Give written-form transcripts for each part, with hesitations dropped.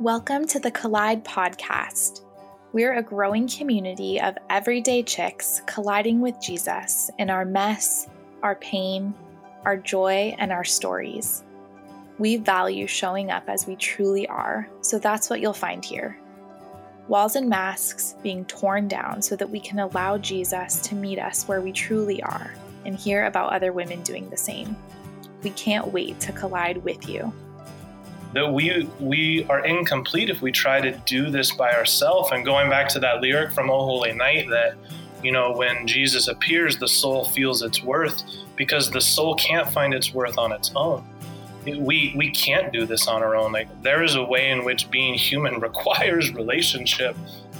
Welcome to the Collide podcast. We're a growing community of everyday chicks colliding with Jesus in our mess, our pain, our joy, and our stories. We value showing up as we truly are, so that's what you'll find here. Walls and masks being torn down so that we can allow Jesus to meet us where we truly are and hear about other women doing the same. We can't wait to collide with you. That we are incomplete if we try to do this by ourselves. And going back to that lyric from O Holy Night, that, when Jesus appears, the soul feels its worth, because the soul can't find its worth on its own. We can't do this on our own. Like, there is a way in which being human requires relationship.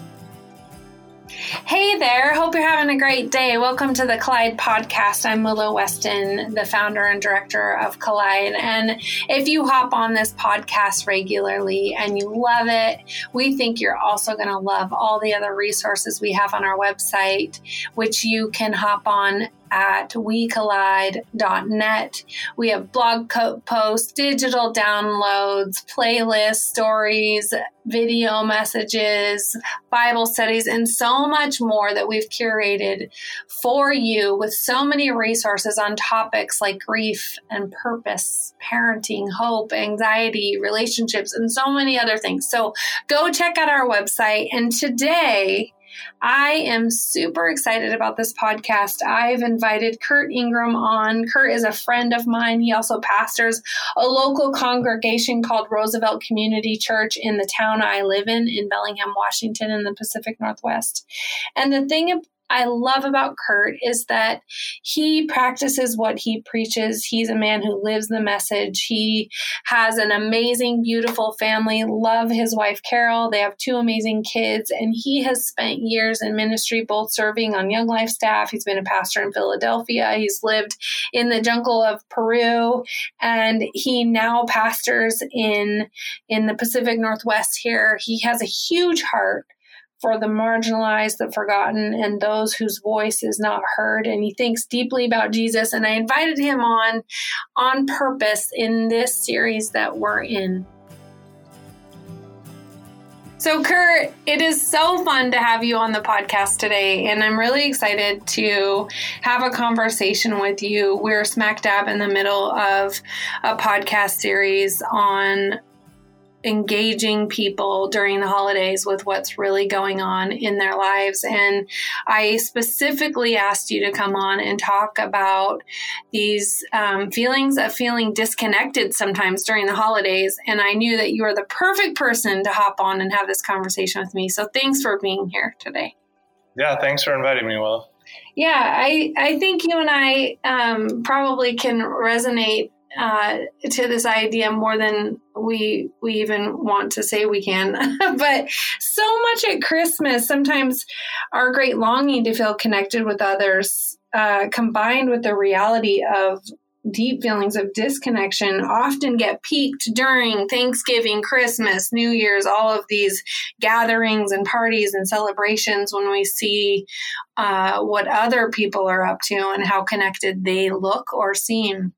Hey there, hope you're having a great day. Welcome to the Collide podcast. I'm Willow Weston, the founder and director of Collide. And if you hop on this podcast regularly and you love it, we think you're also going to love all the other resources we have on our website, which you can hop on at wecollide.net. We have blog posts, digital downloads, playlists, stories, video messages, Bible studies, and so much more that we've curated for you with so many resources on topics like grief and purpose, parenting, hope, anxiety, relationships, and so many other things. So go check out our website. And today, I am super excited about this podcast. I've invited Kurt Ingram on. Kurt is a friend of mine. He also pastors a local congregation called Roosevelt Community Church in the town I live in Bellingham, Washington, in the Pacific Northwest. And the thing I love about Kurt is that he practices what he preaches. He's a man who lives the message. He has an amazing, beautiful family. Love his wife, Carol. They have 2 amazing kids, and he has spent years in ministry, both serving on Young Life staff. He's been a pastor in Philadelphia. He's lived in the jungle of Peru, and he now pastors in the Pacific Northwest here. He has a huge heart for the marginalized, the forgotten, and those whose voice is not heard. And he thinks deeply about Jesus. And I invited him on purpose in this series that we're in. So Kurt, it is so fun to have you on the podcast today, and I'm really excited to have a conversation with you. We're smack dab in the middle of a podcast series on engaging people during the holidays with what's really going on in their lives. And I specifically asked you to come on and talk about these feelings of feeling disconnected sometimes during the holidays. And I knew that you were the perfect person to hop on and have this conversation with me. So thanks for being here today. Yeah, thanks for inviting me, Will. Yeah, I think you and I probably can resonate to this idea more than we even want to say we can. But so much at Christmas, sometimes our great longing to feel connected with others, combined with the reality of deep feelings of disconnection, often get peaked during Thanksgiving, Christmas, New Year's, all of these gatherings and parties and celebrations, when we see what other people are up to and how connected they look or seem.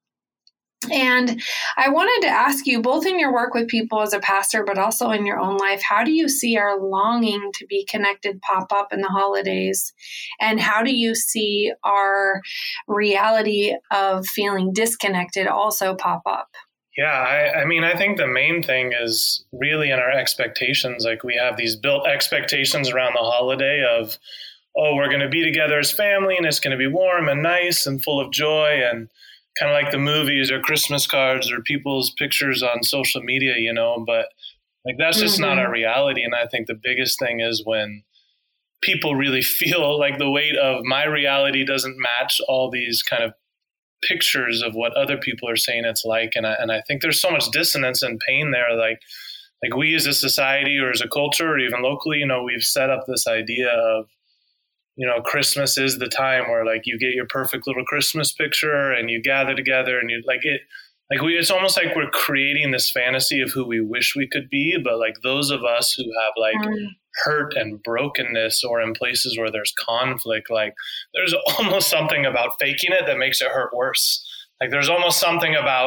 And I wanted to ask you, both in your work with people as a pastor, but also in your own life, how do you see our longing to be connected pop up in the holidays? And how do you see our reality of feeling disconnected also pop up? Yeah, I think the main thing is really in our expectations. Like, we have these built expectations around the holiday of, oh, we're going to be together as family, and it's going to be warm and nice and full of joy, and kind of like the movies or Christmas cards or people's pictures on social media, but like, that's just not our reality. And I think the biggest thing is when people really feel like the weight of my reality doesn't match all these kind of pictures of what other people are saying it's like. And I think there's so much dissonance and pain there. Like we as a society or as a culture or even locally, we've set up this idea of, Christmas is the time where, like, you get your perfect little Christmas picture and you gather together and it's almost like we're creating this fantasy of who we wish we could be. But like, those of us who have hurt and brokenness, or in places where there's conflict, like, there's almost something about faking it that makes it hurt worse. Like, there's almost something about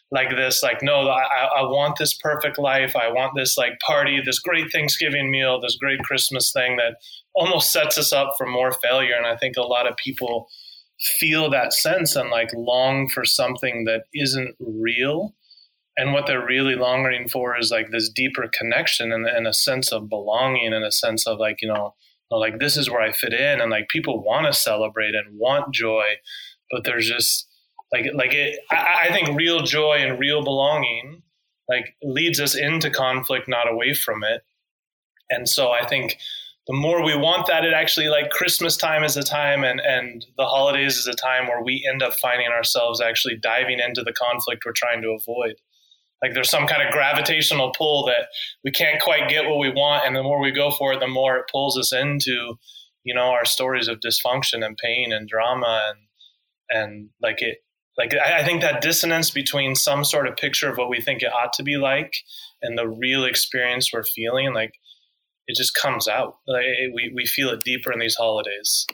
like this, like, no, I want this perfect life. I want this like party, this great Thanksgiving meal, this great Christmas thing that almost sets us up for more failure. And I think a lot of people feel that sense and like long for something that isn't real. And what they're really longing for is like this deeper connection and a sense of belonging, and a sense of like, like this is where I fit in. And like people want to celebrate and want joy, but there's just I think real joy and real belonging like leads us into conflict, not away from it. And so I think the more we want that, it actually, like, Christmas time is a time and the holidays is a time where we end up finding ourselves actually diving into the conflict we're trying to avoid. Like there's some kind of gravitational pull that we can't quite get what we want. And the more we go for it, the more it pulls us into, our stories of dysfunction and pain and drama. And I think that dissonance between some sort of picture of what we think it ought to be like and the real experience we're feeling, like, it just comes out. Like, we feel it deeper in these holidays.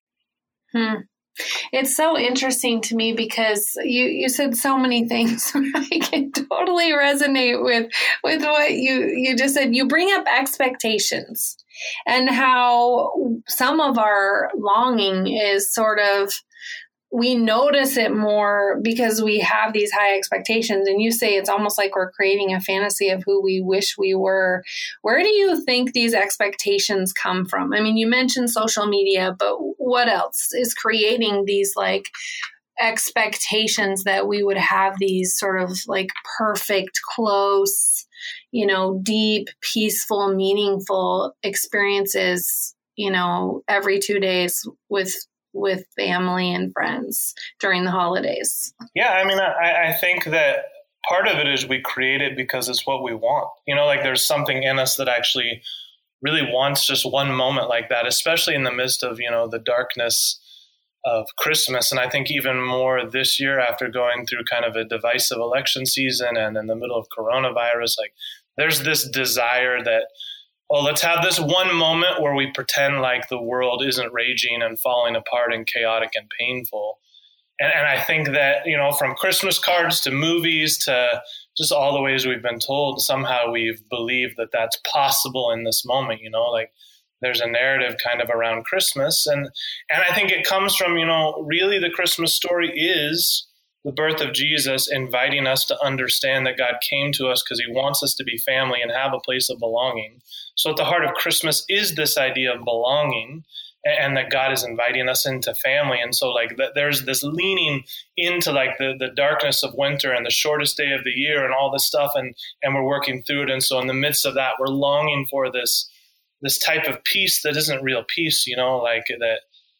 It's so interesting to me because you said so many things. I can totally resonate with what you just said. You bring up expectations and how some of our longing is sort of, we notice it more because we have these high expectations. And you say it's almost like we're creating a fantasy of who we wish we were. Where do you think these expectations come from? I mean, you mentioned social media, but what else is creating these like expectations that we would have these sort of like perfect, close, deep, peaceful, meaningful experiences, every 2 days with family and friends during the holidays? Yeah, I mean, I think that part of it is we create it because it's what we want. Like there's something in us that actually really wants just one moment like that, especially in the midst of, the darkness of Christmas. And I think even more this year after going through kind of a divisive election season and in the middle of coronavirus, like there's this desire that, let's have this one moment where we pretend like the world isn't raging and falling apart and chaotic and painful. And I think that, from Christmas cards to movies to just all the ways we've been told, somehow we've believed that that's possible in this moment, like there's a narrative kind of around Christmas. And I think it comes from, really the Christmas story is the birth of Jesus, inviting us to understand that God came to us because he wants us to be family and have a place of belonging. So at the heart of Christmas is this idea of belonging, and that God is inviting us into family. And so like there's this leaning into like the darkness of winter and the shortest day of the year and all this stuff. And we're working through it. And so in the midst of that, we're longing for this type of peace that isn't real peace, like that.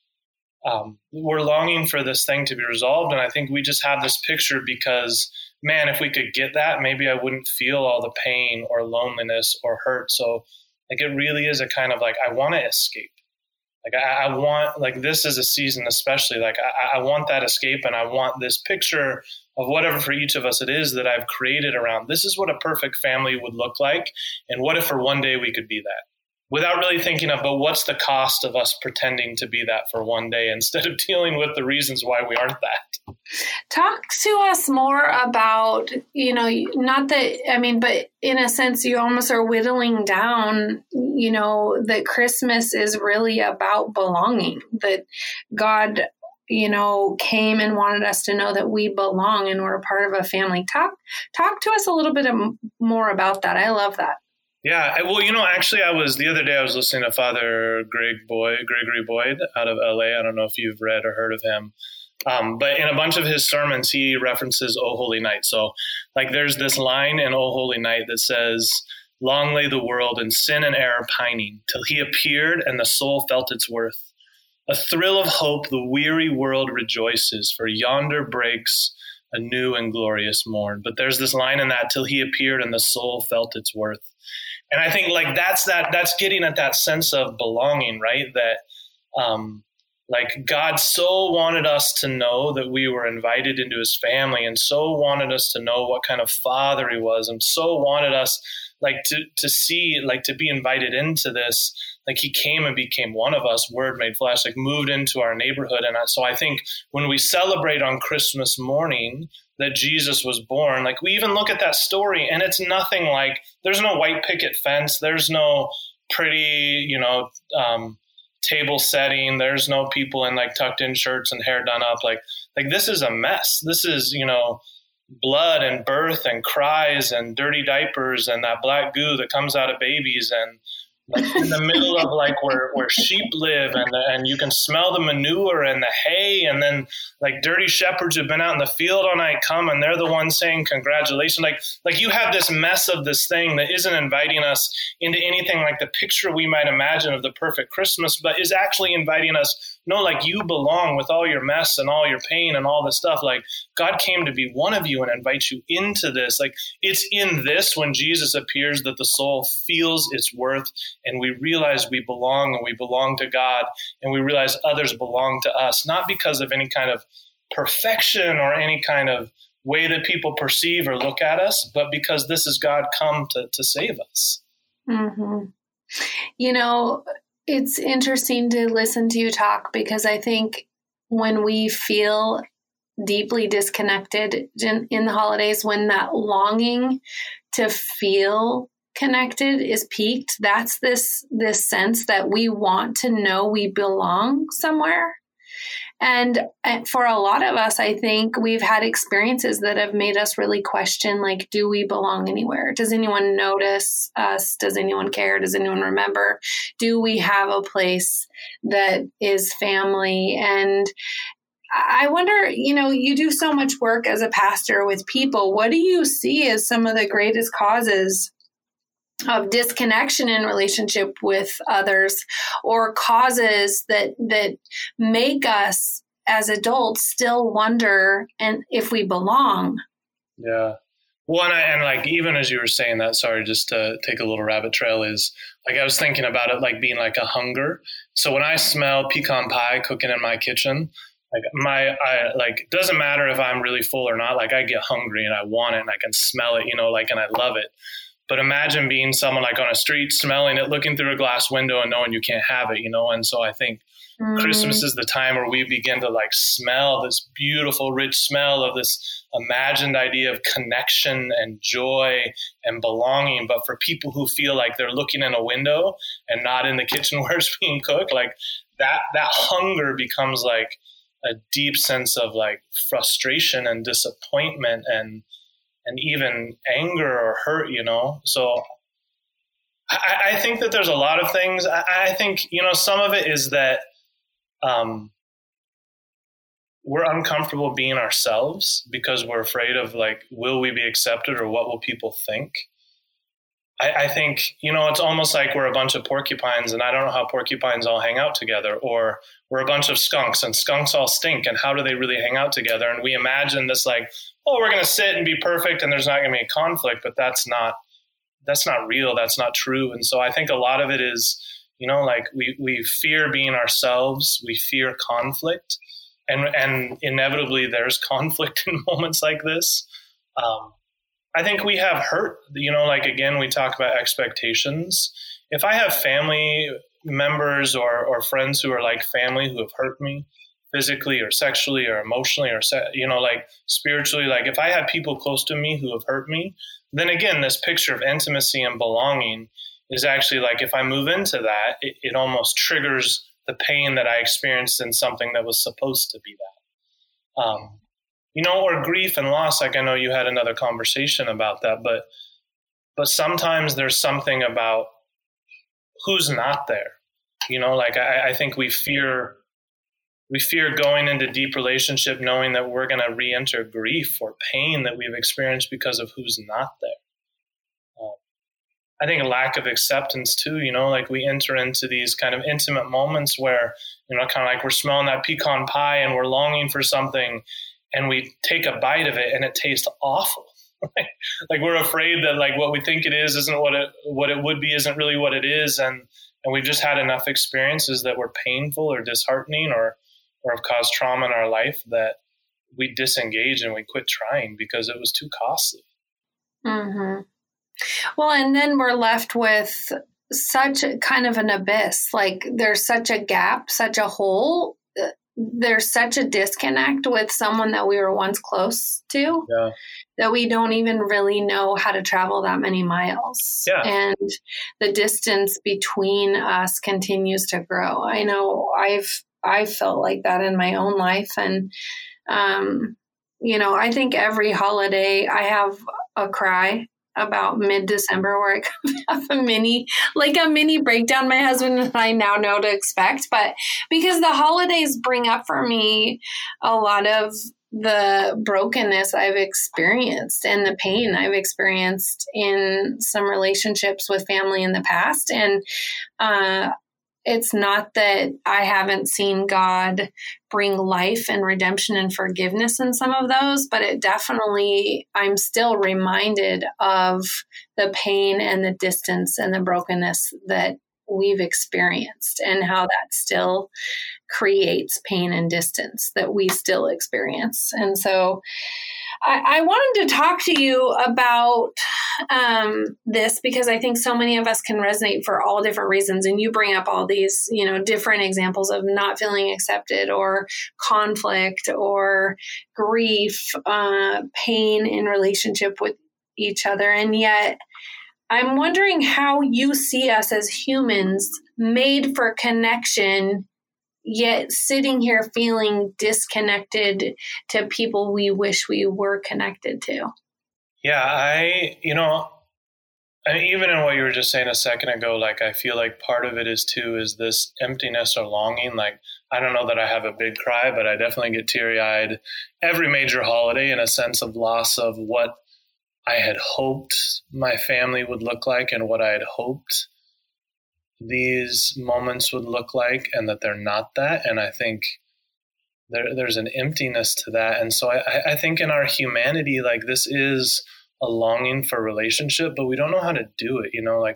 We're longing for this thing to be resolved. And I think we just have this picture because, man, if we could get that, maybe I wouldn't feel all the pain or loneliness or hurt. So like, it really is a kind of like, I want to escape. Like I want, like, this is a season, especially like I want that escape. And I want this picture of whatever for each of us it is that I've created around, this is what a perfect family would look like. And what if for one day we could be that? Without really thinking of, but what's the cost of us pretending to be that for one day instead of dealing with the reasons why we aren't that? Talk to us more about, not that, I mean, but in a sense, you almost are whittling down, that Christmas is really about belonging, that God, came and wanted us to know that we belong and we're a part of a family. Talk to us a little bit more about that. I love that. Yeah, well, actually, the other day I was listening to Father Gregory Boyd out of LA. I don't know if you've read or heard of him. But in a bunch of his sermons, he references O Holy Night. So like there's this line in O Holy Night that says, long lay the world in sin and error pining till he appeared and the soul felt its worth. A thrill of hope the weary world rejoices, for yonder breaks a new and glorious morn. But there's this line in that, till he appeared and the soul felt its worth. And I think like that's getting at that sense of belonging, right? That like God so wanted us to know that we were invited into his family, and so wanted us to know what kind of father he was, and so wanted us like to see, like to be invited into this, like he came and became one of us, Word made flesh, like moved into our neighborhood. And so I think when we celebrate on Christmas morning that Jesus was born, like we even look at that story and it's nothing like, there's no white picket fence. There's no pretty, table setting. There's no people in like tucked in shirts and hair done up. Like this is a mess. This is, blood and birth and cries and dirty diapers and that black goo that comes out of babies and like in the middle of like where sheep live and you can smell the manure and the hay, and then like dirty shepherds who've been out in the field all night come and they're the ones saying congratulations. Like you have this mess of this thing that isn't inviting us into anything like the picture we might imagine of the perfect Christmas, but is actually inviting us, no, like you belong with all your mess and all your pain and all this stuff. Like God came to be one of you and invite you into this. Like it's in this when Jesus appears that the soul feels its worth and we realize we belong and we belong to God and we realize others belong to us, not because of any kind of perfection or any kind of way that people perceive or look at us, but because this is God come to save us. Mm-hmm. It's interesting to listen to you talk because I think when we feel deeply disconnected in the holidays, when that longing to feel connected is peaked, that's this sense that we want to know we belong somewhere. And for a lot of us, I think we've had experiences that have made us really question, like, do we belong anywhere? Does anyone notice us? Does anyone care? Does anyone remember? Do we have a place that is family? And I wonder, you do so much work as a pastor with people. What do you see as some of the greatest causes of disconnection in relationship with others, or causes that make us as adults still wonder and if we belong? Yeah. Well, and like, even as you were saying that, sorry, just to take a little rabbit trail, is like, I was thinking about it like being like a hunger. So when I smell pecan pie cooking in my kitchen, like doesn't matter if I'm really full or not, like I get hungry and I want it and I can smell it, and I love it. But imagine being someone like on a street, smelling it, looking through a glass window and knowing you can't have it, And so I think Christmas is the time where we begin to like smell this beautiful, rich smell of this imagined idea of connection and joy and belonging. But for people who feel like they're looking in a window and not in the kitchen where it's being cooked, like that hunger becomes like a deep sense of like frustration and disappointment and even anger or hurt, So I think that there's a lot of things. I think, some of it is that we're uncomfortable being ourselves because we're afraid of like, will we be accepted or what will people think? I think, it's almost like we're a bunch of porcupines and I don't know how porcupines all hang out together, or we're a bunch of skunks and skunks all stink. And how do they really hang out together? And we imagine this like, oh, we're going to sit and be perfect and there's not going to be a conflict, but that's not real. That's not true. And so I think a lot of it is, like we fear being ourselves. We fear conflict and inevitably there's conflict in moments like this. I think we have hurt, like, again, we talk about expectations. If I have family members or friends who are like family who have hurt me physically or sexually or emotionally or, like spiritually, like if I have people close to me who have hurt me, then again, this picture of intimacy and belonging is actually like, if I move into that, it almost triggers the pain that I experienced in something that was supposed to be that. Or grief and loss. Like I know you had another conversation about that, but sometimes there's something about who's not there. Like I think we fear going into deep relationship knowing that we're going to re-enter grief or pain that we've experienced because of who's not there. I think a lack of acceptance too, like we enter into these kind of intimate moments where, kind of like we're smelling that pecan pie and we're longing for something and we take a bite of it and it tastes awful. Right? Like we're afraid that like what we think it is isn't what it would be, isn't really what it is. And we've just had enough experiences that were painful or disheartening or have caused trauma in our life that we disengage and we quit trying because it was too costly. Mm-hmm. Well, and then we're left with such a kind of an abyss. Like there's such a gap, such a hole. There's such a disconnect with someone that we were once close to that we don't even really know how to travel that many miles. Yeah. And the distance between us continues to grow. I know I've felt like that in my own life. And, I think every holiday I have a cry about mid-December where I have a mini breakdown my husband and I now know to expect. But because the holidays bring up for me a lot of the brokenness I've experienced and the pain I've experienced in some relationships with family in the past. And it's not that I haven't seen God bring life and redemption and forgiveness in some of those, but it definitely, I'm still reminded of the pain and the distance and the brokenness that we've experienced and how that still creates pain and distance that we still experience. And so I wanted to talk to you about this because I think so many of us can resonate for all different reasons. And you bring up all these, different examples of not feeling accepted or conflict or grief, pain in relationship with each other. And yet I'm wondering how you see us as humans made for connection, yet sitting here feeling disconnected to people we wish we were connected to. Yeah, even in what you were just saying a second ago, like I feel like part of it is this emptiness or longing. Like, I don't know that I have a big cry, but I definitely get teary-eyed every major holiday in a sense of loss of what I had hoped my family would look like and what I had hoped these moments would look like, and that they're not that. And I think there's an emptiness to that. And so I think in our humanity, like this is a longing for relationship, but we don't know how to do it. Like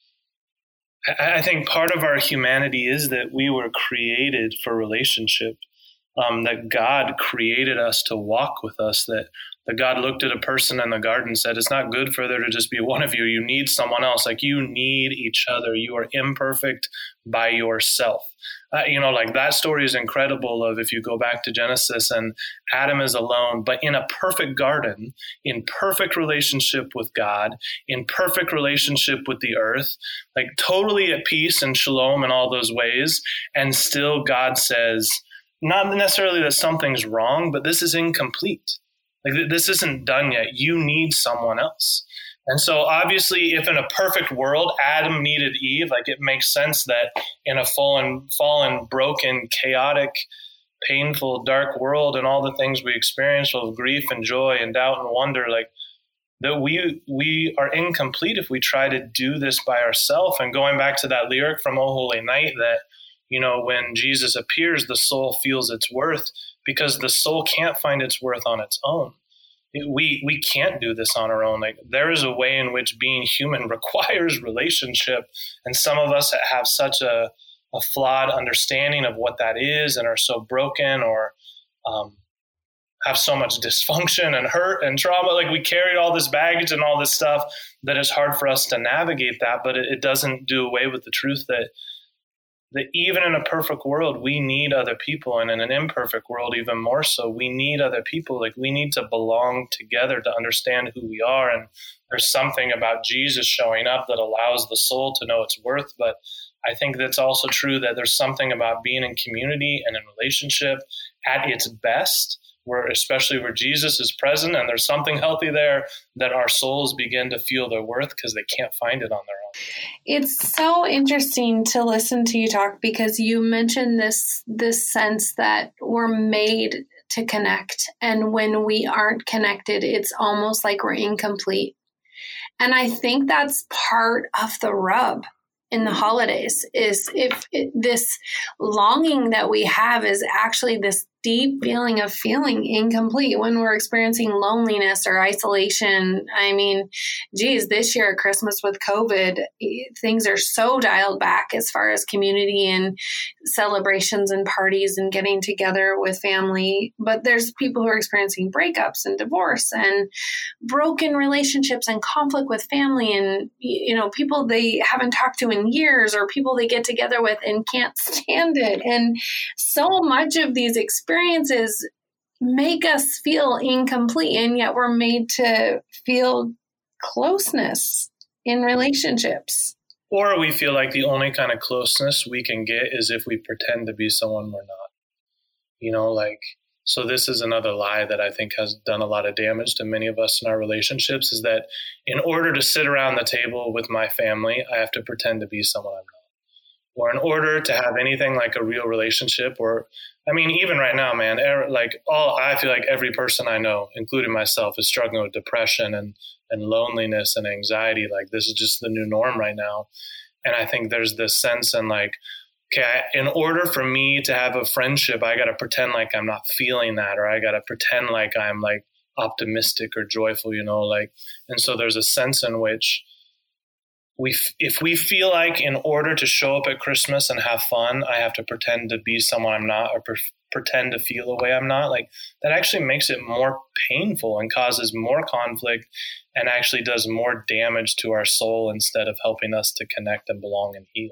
I think part of our humanity is that we were created for relationship, that God created us to walk with us, that God looked at a person in the garden and said, it's not good for there to just be one of you. You need someone else. Like you need each other. You are imperfect by yourself. Like that story is incredible of if you go back to Genesis and Adam is alone, but in a perfect garden, in perfect relationship with God, in perfect relationship with the earth, like totally at peace and shalom in all those ways. And still God says, not necessarily that something's wrong, but this is incomplete. Like this isn't done yet. You need someone else. And so obviously if in a perfect world, Adam needed Eve, like it makes sense that in a fallen, broken, chaotic, painful, dark world and all the things we experience full of grief and joy and doubt and wonder, like that we are incomplete if we try to do this by ourselves. And going back to that lyric from O Holy Night that, when Jesus appears, the soul feels its worth because the soul can't find its worth on its own. We can't do this on our own. Like there is a way in which being human requires relationship. And some of us have such a flawed understanding of what that is and are so broken or have so much dysfunction and hurt and trauma. Like we carry all this baggage and all this stuff that is hard for us to navigate that, but it doesn't do away with the truth that even in a perfect world, we need other people. And in an imperfect world, even more so, we need other people. Like we need to belong together to understand who we are. And there's something about Jesus showing up that allows the soul to know its worth. But I think that's also true that there's something about being in community and in relationship at its best, especially where Jesus is present and there's something healthy there, that our souls begin to feel their worth because they can't find it on their own. It's so interesting to listen to you talk because you mentioned this sense that we're made to connect. And when we aren't connected, it's almost like we're incomplete. And I think that's part of the rub in the holidays is this longing that we have is actually this deep feeling of feeling incomplete when we're experiencing loneliness or isolation. I mean, geez, this year at Christmas with COVID, things are so dialed back as far as community and celebrations and parties and getting together with family. But there's people who are experiencing breakups and divorce and broken relationships and conflict with family and, people they haven't talked to in years or people they get together with and can't stand it. And so much of these experiences make us feel incomplete, and yet we're made to feel closeness in relationships. Or we feel like the only kind of closeness we can get is if we pretend to be someone we're not. So this is another lie that I think has done a lot of damage to many of us in our relationships, is that in order to sit around the table with my family, I have to pretend to be someone I'm not. Or in order to have anything like a real relationship, even right now, man, I feel like every person I know, including myself, is struggling with depression and loneliness and anxiety. Like, this is just the new norm right now. And I think there's this sense in order for me to have a friendship, I got to pretend like I'm not feeling that, or I got to pretend like I'm like optimistic or joyful, and so there's a sense in which if we feel like in order to show up at Christmas and have fun, I have to pretend to be someone I'm not, or pretend to feel a way I'm not, like, that actually makes it more painful and causes more conflict and actually does more damage to our soul instead of helping us to connect and belong and heal.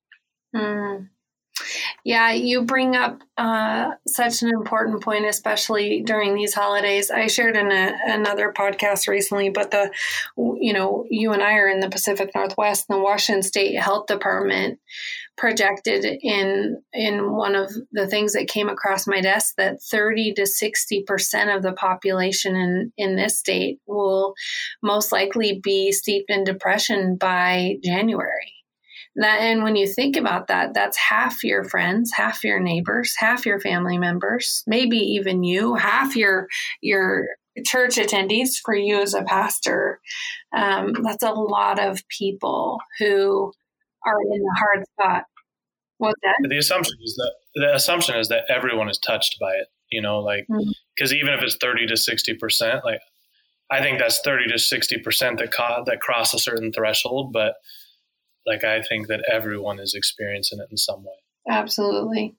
Yeah, you bring up such an important point, especially during these holidays. I shared in another podcast recently, but you and I are in the Pacific Northwest, and the Washington State Health Department projected in one of the things that came across my desk that 30 to 60% of the population in this state will most likely be steeped in depression by January. And when you think about that, that's half your friends, half your neighbors, half your family members, maybe even you, half your church attendees for you as a pastor. That's a lot of people who are in a hard spot. What's that? The assumption is that everyone is touched by it, because even if it's 30 to 60%, like, I think that's 30 to 60% that cross a certain threshold, but like, I think that everyone is experiencing it in some way. Absolutely.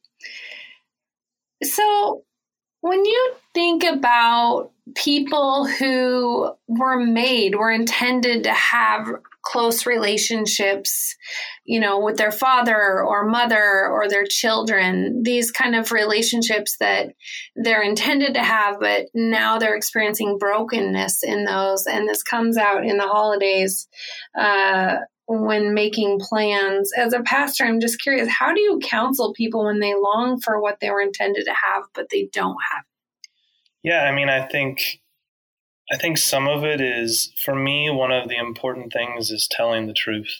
So when you think about people who were intended to have close relationships, with their father or mother or their children, these kind of relationships that they're intended to have, but now they're experiencing brokenness in those. And this comes out in the holidays, when making plans. As a pastor, I'm just curious, how do you counsel people when they long for what they were intended to have, but they don't have? Yeah, I think some of it is, for me, one of the important things is telling the truth.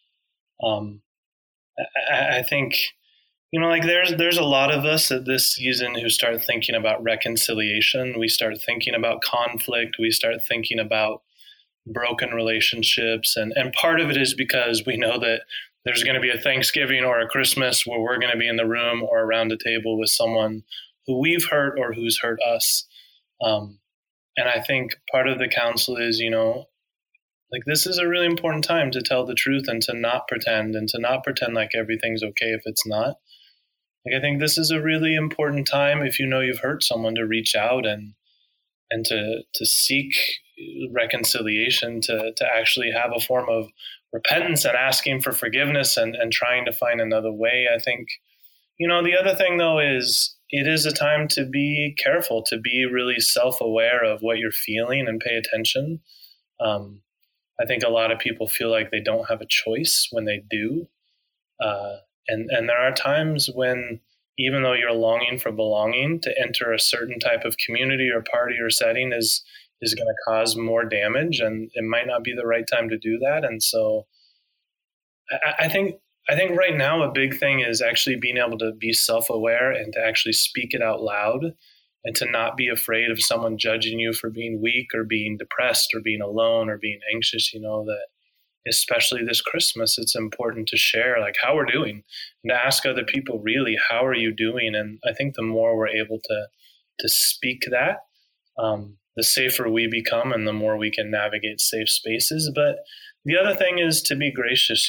I think, there's a lot of us at this season who start thinking about reconciliation. We start thinking about conflict. We start thinking about broken relationships. And part of it is because we know that there's going to be a Thanksgiving or a Christmas where we're going to be in the room or around a table with someone who we've hurt or who's hurt us. And I think part of the counsel is, this is a really important time to tell the truth and to not pretend like everything's okay if it's not. I think this is a really important time, if you've hurt someone, to reach out and to seek reconciliation, to actually have a form of repentance and asking for forgiveness and trying to find another way. I think, the other thing, though, is it is a time to be careful, to be really self-aware of what you're feeling and pay attention. I think a lot of people feel like they don't have a choice when they do. And there are times when, even though you're longing for belonging, to enter a certain type of community or party or setting is going to cause more damage, and it might not be the right time to do that. And so I think right now a big thing is actually being able to be self-aware and to actually speak it out loud, and to not be afraid of someone judging you for being weak or being depressed or being alone or being anxious, that especially this Christmas, it's important to share like how we're doing and to ask other people, really, how are you doing? And I think the more we're able to speak that, the safer we become and the more we can navigate safe spaces. But the other thing is to be gracious.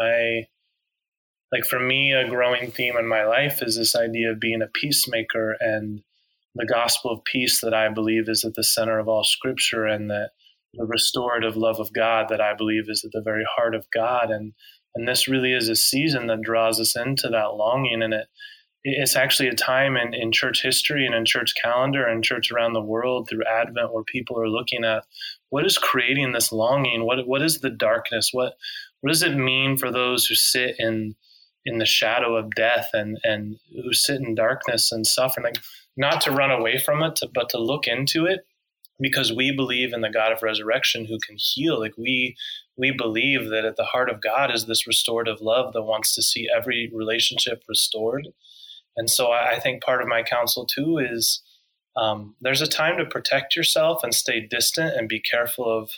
Like for me, a growing theme in my life is this idea of being a peacemaker, and the gospel of peace that I believe is at the center of all scripture, and that the restorative love of God that I believe is at the very heart of God. And this really is a season that draws us into that longing. And it's actually a time in church history and in church calendar and church around the world through Advent where people are looking at what is creating this longing? What is the darkness? What does it mean for those who sit in the shadow of death and who sit in darkness and suffering? Like, not to run away from it, but to look into it, because we believe in the God of resurrection who can heal. Like we believe that at the heart of God is this restorative love that wants to see every relationship restored. And so I think part of my counsel too is there's a time to protect yourself and stay distant and be careful of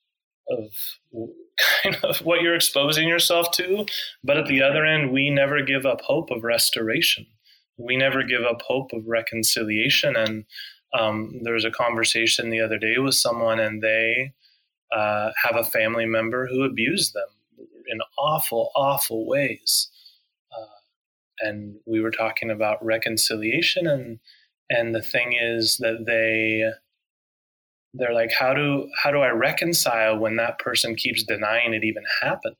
kind of what you're exposing yourself to. But at the other end, we never give up hope of restoration. We never give up hope of reconciliation. And there was a conversation the other day with someone, and they have a family member who abused them in awful, awful ways. And we were talking about reconciliation, and the thing is that they're like, how do I reconcile when that person keeps denying it even happened?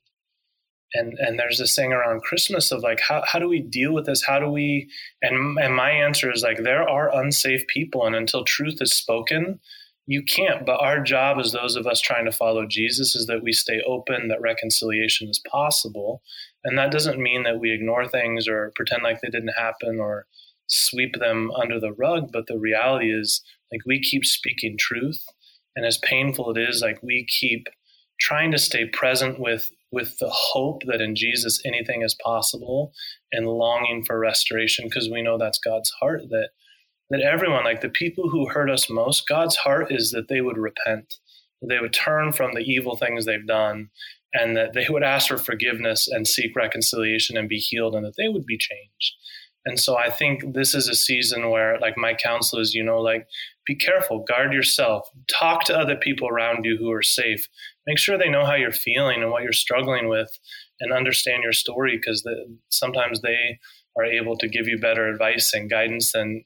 And there's this thing around Christmas of like, how do we deal with this? How do we, and my answer is like, there are unsafe people, and until truth is spoken, you can't. But our job as those of us trying to follow Jesus is that we stay open, that reconciliation is possible. And that doesn't mean that we ignore things or pretend like they didn't happen or sweep them under the rug. But the reality is, like, we keep speaking truth. And as painful it is, like, we keep trying to stay present with the hope that in Jesus anything is possible, and longing for restoration, because we know that's God's heart, that everyone, like the people who hurt us most, God's heart is that they would repent, that they would turn from the evil things they've done, and that they would ask for forgiveness and seek reconciliation and be healed, and that they would be changed. And so I think this is a season where, like, my counsel is, like, be careful, guard yourself, talk to other people around you who are safe, make sure they know how you're feeling and what you're struggling with, and understand your story, because sometimes they are able to give you better advice and guidance than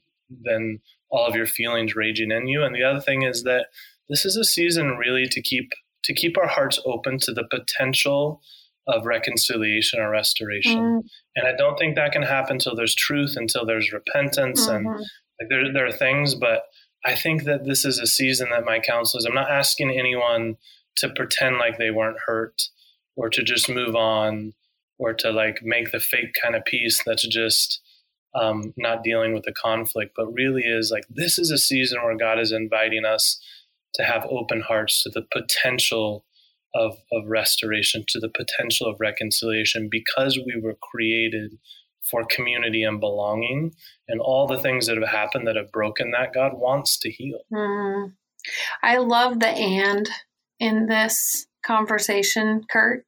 all of your feelings raging in you. And the other thing is that this is a season really to keep our hearts open to the potential of reconciliation or restoration. Mm-hmm. And I don't think that can happen until there's truth, until there's repentance. Mm-hmm. And like there are things, but I think that this is a season that my counsel is, I'm not asking anyone to pretend like they weren't hurt, or to just move on, or to like make the fake kind of peace that's just not dealing with the conflict, but really is like, this is a season where God is inviting us to have open hearts to the potential of restoration, to the potential of reconciliation, because we were created for community and belonging, and all the things that have happened that have broken that, God wants to heal. Mm. I love the "and" in this conversation, Kurt.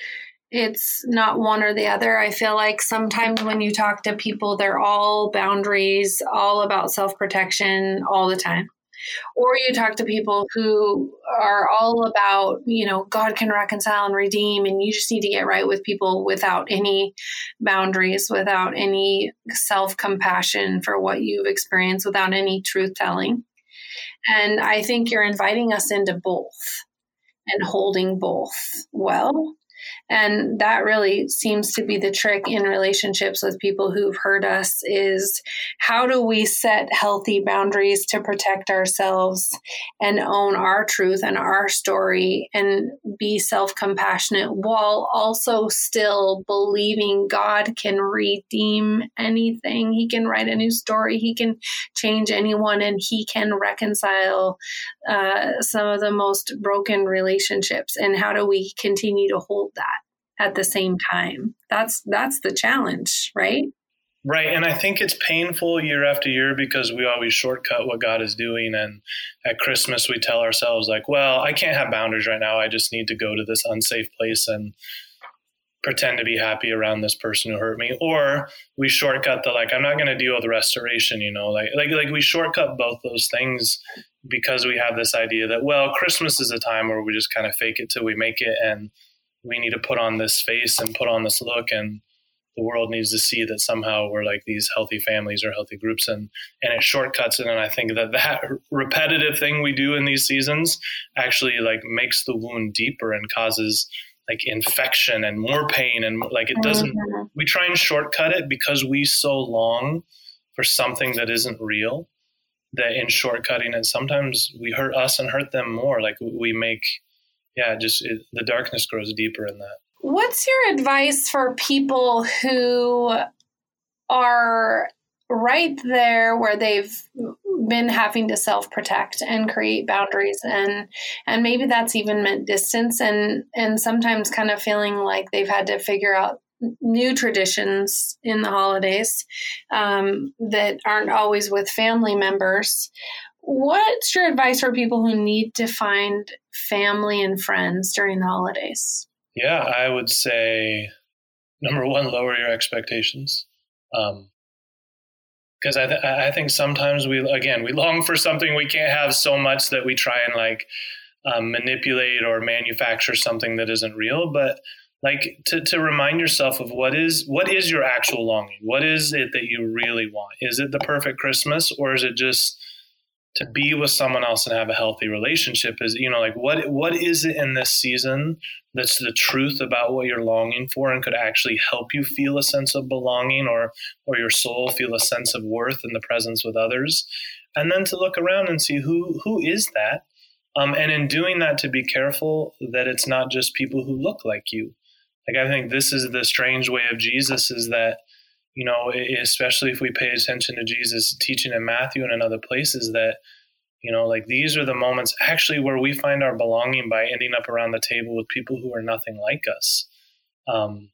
It's not one or the other. I feel like sometimes when you talk to people, they're all boundaries, all about self-protection all the time. Or you talk to people who are all about, God can reconcile and redeem, and you just need to get right with people without any boundaries, without any self-compassion for what you've experienced, without any truth-telling. And I think you're inviting us into both and holding both well. And that really seems to be the trick in relationships with people who've hurt us, is how do we set healthy boundaries to protect ourselves and own our truth and our story and be self-compassionate, while also still believing God can redeem anything. He can write a new story. He can change anyone, and he can reconcile some of the most broken relationships. And how do we continue to hold that at the same time? That's the challenge, right? Right. And I think it's painful year after year because we always shortcut what God is doing. And at Christmas, we tell ourselves like, well, I can't have boundaries right now. I just need to go to this unsafe place and pretend to be happy around this person who hurt me. Or we shortcut the, like, I'm not going to deal with restoration, like we shortcut both those things because we have this idea that, well, Christmas is a time where we just kind of fake it till we make it. And we need to put on this face and put on this look, and the world needs to see that somehow we're like these healthy families or healthy groups, and it shortcuts it. And I think that repetitive thing we do in these seasons actually like makes the wound deeper and causes like infection and more pain. And like it doesn't, we try and shortcut it because we so long for something that isn't real, that in shortcutting it, sometimes we hurt us and hurt them more. Like we make, the darkness grows deeper in that. What's your advice for people who are right there where they've been having to self-protect and create boundaries, and maybe that's even meant distance, and sometimes kind of feeling like they've had to figure out new traditions in the holidays that aren't always with family members? What's your advice for people who need to find family and friends during the holidays? Yeah, I would say, number one, lower your expectations. Because I think sometimes we long for something we can't have so much that we try and like manipulate or manufacture something that isn't real. But like to remind yourself of what is your actual longing? What is it that you really want? Is it the perfect Christmas, or is it just to be with someone else and have a healthy relationship? Is, like what is it in this season that's the truth about what you're longing for and could actually help you feel a sense of belonging, or your soul feel a sense of worth in the presence with others? And then to look around and see who is that. And in doing that, to be careful that it's not just people who look like you. Like, I think this is the strange way of Jesus, is that, especially if we pay attention to Jesus' teaching in Matthew and in other places, that, like these are the moments actually where we find our belonging by ending up around the table with people who are nothing like us. And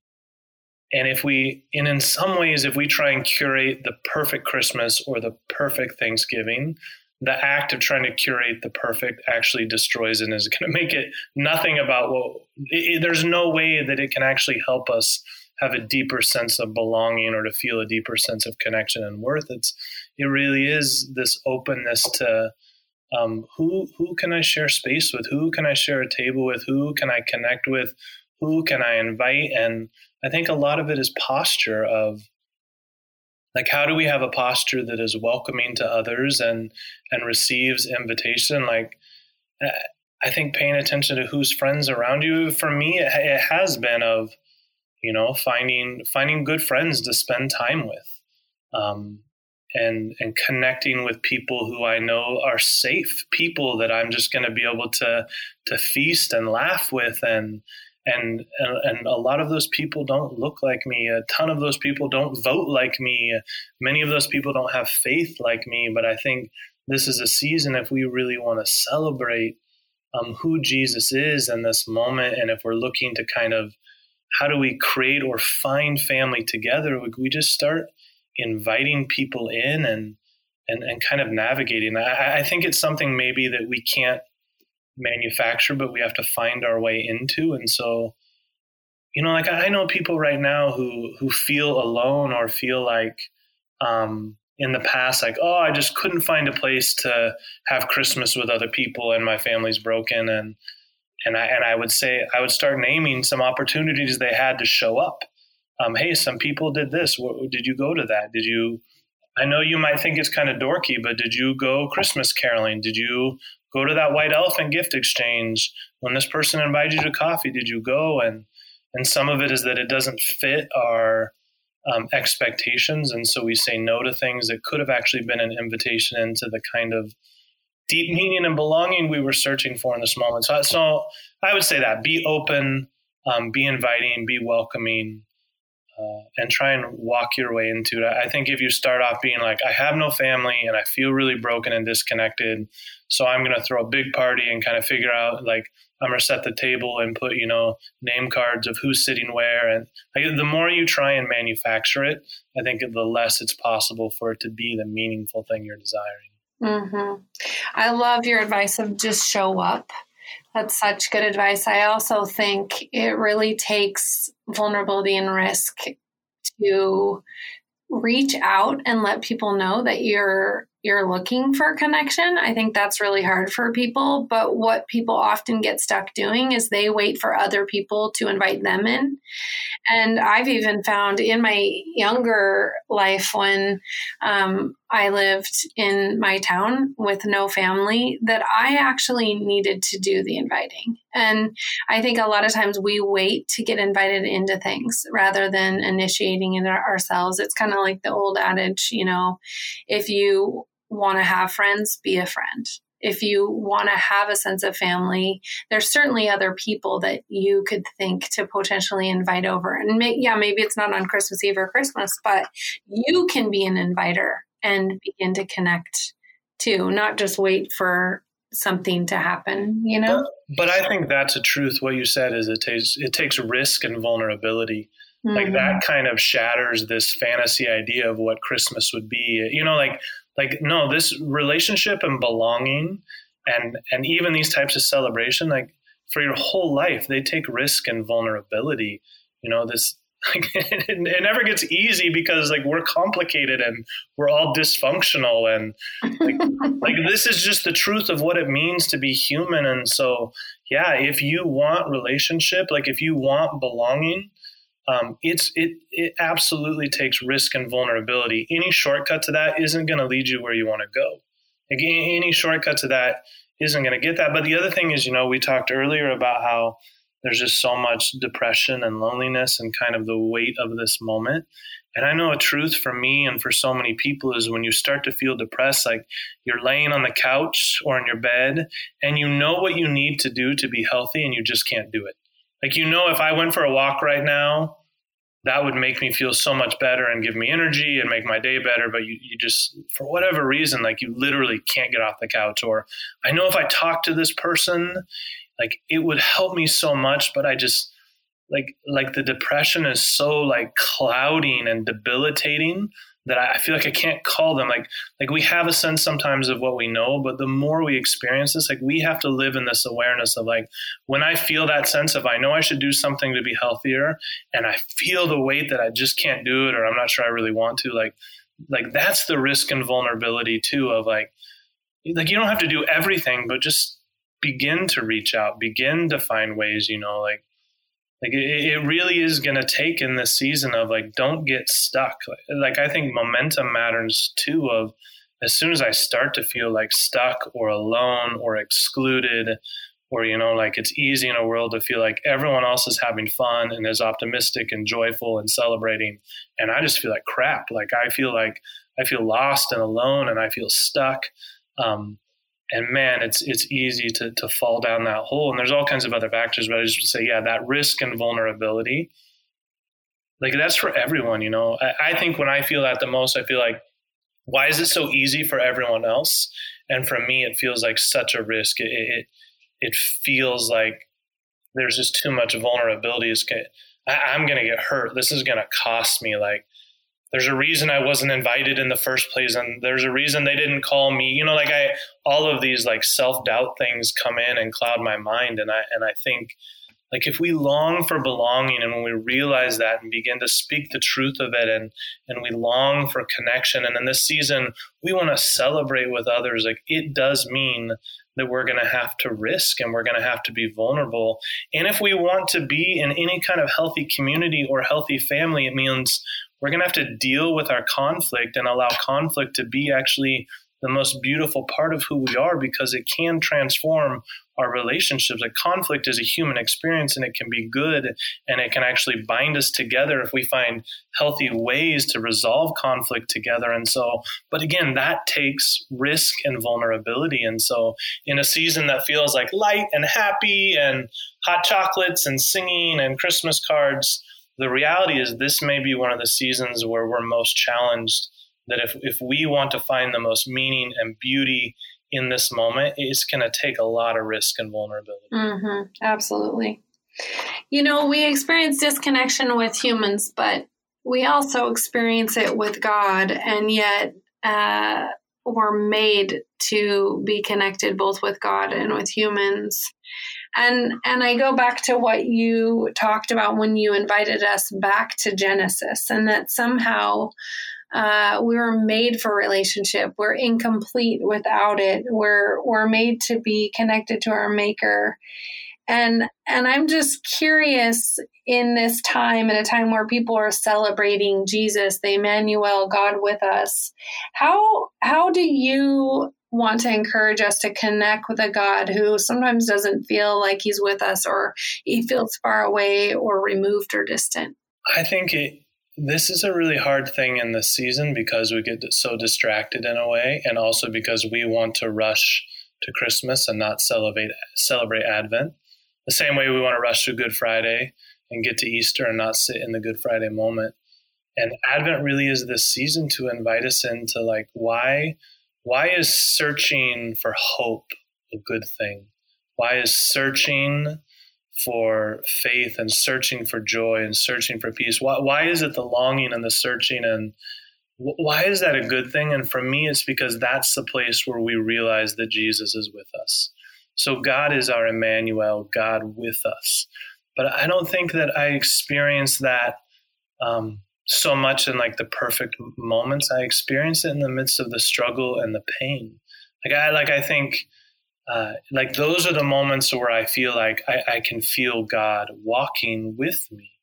in some ways, if we try and curate the perfect Christmas or the perfect Thanksgiving, the act of trying to curate the perfect actually destroys and is going to make it nothing about there's no way that it can actually help us have a deeper sense of belonging or to feel a deeper sense of connection and worth. It really is this openness to who can I share space with? Who can I share a table with? Who can I connect with? Who can I invite? And I think a lot of it is posture of, like, how do we have a posture that is welcoming to others and receives invitation? Like, I think paying attention to who's friends around you, for me, it has been of, finding good friends to spend time with, and connecting with people who I know are safe, people that I'm just going to be able to feast and laugh with. And a lot of those people don't look like me. A ton of those people don't vote like me. Many of those people don't have faith like me. But I think this is a season, if we really want to celebrate who Jesus is in this moment, and if we're looking to kind of how do we create or find family together, we just start inviting people in and kind of navigating. I think it's something maybe that we can't manufacture, but we have to find our way into. And so, like I know people right now who feel alone or feel like in the past, like, oh, I just couldn't find a place to have Christmas with other people and my family's broken. And I would say, I would start naming some opportunities they had to show up. Hey, some people did this. Did you go to that? I know you might think it's kind of dorky, but did you go Christmas caroling? Did you go to that white elephant gift exchange? When this person invited you to coffee, did you go? And some of it is that it doesn't fit our expectations. And so we say no to things that could have actually been an invitation into the kind of deep meaning and belonging we were searching for in this moment. So I would say that be open, be inviting, be welcoming, and try and walk your way into it. I think if you start off being like, I have no family and I feel really broken and disconnected, so I'm going to throw a big party and kind of figure out, like, I'm going to set the table and put, name cards of who's sitting where. And the more you try and manufacture it, I think the less it's possible for it to be the meaningful thing you're desiring. Mm-hmm. I love your advice of just show up. That's such good advice. I also think it really takes vulnerability and risk to reach out and let people know that you're looking for connection. I think that's really hard for people, but what people often get stuck doing is they wait for other people to invite them in. And I've even found in my younger life when I lived in my town with no family that I actually needed to do the inviting. And I think a lot of times we wait to get invited into things rather than initiating it ourselves. It's kind of like the old adage, if you want to have friends, be a friend. If you want to have a sense of family, there's certainly other people that you could think to potentially invite over. And maybe it's not on Christmas Eve or Christmas, but you can be an inviter and begin to connect too, not just wait for something to happen, But I think that's a truth. What you said is it takes risk and vulnerability. Mm-hmm. Like that kind of shatters this fantasy idea of what Christmas would be. No, this relationship and belonging and even these types of celebration, like for your whole life, they take risk and vulnerability. It never gets easy because we're complicated and we're all dysfunctional. And this is just the truth of what it means to be human. And so, yeah, if you want relationship, if you want belonging, it absolutely takes risk and vulnerability. Any shortcut to that isn't going to lead you where you want to go. Any shortcut to that isn't going to get that. But the other thing is, we talked earlier about how there's just so much depression and loneliness and kind of the weight of this moment. And I know a truth for me and for so many people is when you start to feel depressed, you're laying on the couch or in your bed and you know what you need to do to be healthy and you just can't do it. If I went for a walk right now, that would make me feel so much better and give me energy and make my day better. But you just, for whatever reason, you literally can't get off the couch. Or I know if I talk to this person, it would help me so much, but I just the depression is so clouding and debilitating that I feel I can't call them. We have a sense sometimes of what we know, but the more we experience this, we have to live in this awareness of when I feel that sense of I know I should do something to be healthier and I feel the weight that I just can't do it or I'm not sure I really want to, that's the risk and vulnerability too of you don't have to do everything, but just begin to reach out, begin to find ways, it really is going to take in this season of don't get stuck. I think momentum matters too of as soon as I start to feel stuck or alone or excluded or, it's easy in a world to feel everyone else is having fun and is optimistic and joyful and celebrating. And I just feel like crap. I feel lost and alone and I feel stuck. And man, it's easy to fall down that hole. And there's all kinds of other factors, but I just would say, yeah, that risk and vulnerability, that's for everyone, I think when I feel that the most, I feel why is it so easy for everyone else? And for me, it feels like such a risk. It feels like there's just too much vulnerability. I'm going to get hurt. This is going to cost me. There's a reason I wasn't invited in the first place. And there's a reason they didn't call me, all of these self-doubt things come in and cloud my mind. And I think if we long for belonging and when we realize that and begin to speak the truth of it and we long for connection. And in this season, we want to celebrate with others. It does mean that we're going to have to risk and we're going to have to be vulnerable. And if we want to be in any kind of healthy community or healthy family, it means we're going to have to deal with our conflict and allow conflict to be actually the most beautiful part of who we are because it can transform our relationships. Conflict is a human experience and it can be good and it can actually bind us together if we find healthy ways to resolve conflict together. And so, but again, that takes risk and vulnerability. And so in a season that feels light and happy and hot chocolates and singing and Christmas cards, the reality is this may be one of the seasons where we're most challenged, that if we want to find the most meaning and beauty in this moment, it's going to take a lot of risk and vulnerability. Mm-hmm. Absolutely. We experience disconnection with humans, but we also experience it with God, and yet we're made to be connected both with God and with humans. And I go back to what you talked about when you invited us back to Genesis, and that somehow we were made for relationship. We're incomplete without it. We're made to be connected to our Maker. And I'm just curious, in this time, in a time where people are celebrating Jesus, the Emmanuel, God with us, how do you want to encourage us to connect with a God who sometimes doesn't feel like he's with us, or he feels far away or removed or distant? I think this is a really hard thing in this season, because we get so distracted in a way, and also because we want to rush to Christmas and not celebrate Advent. The same way we want to rush to Good Friday and get to Easter and not sit in the Good Friday moment. And Advent really is this season to invite us into, like, why is searching for hope a good thing? Why is searching for faith and searching for joy and searching for peace? Why is it the longing and the searching, and why is that a good thing? And for me, it's because that's the place where we realize that Jesus is with us. So God is our Emmanuel, God with us. But I don't think that I experience that so much in like the perfect moments. I experience it in the midst of the struggle and the pain. I think those are the moments where I feel like I can feel God walking with me.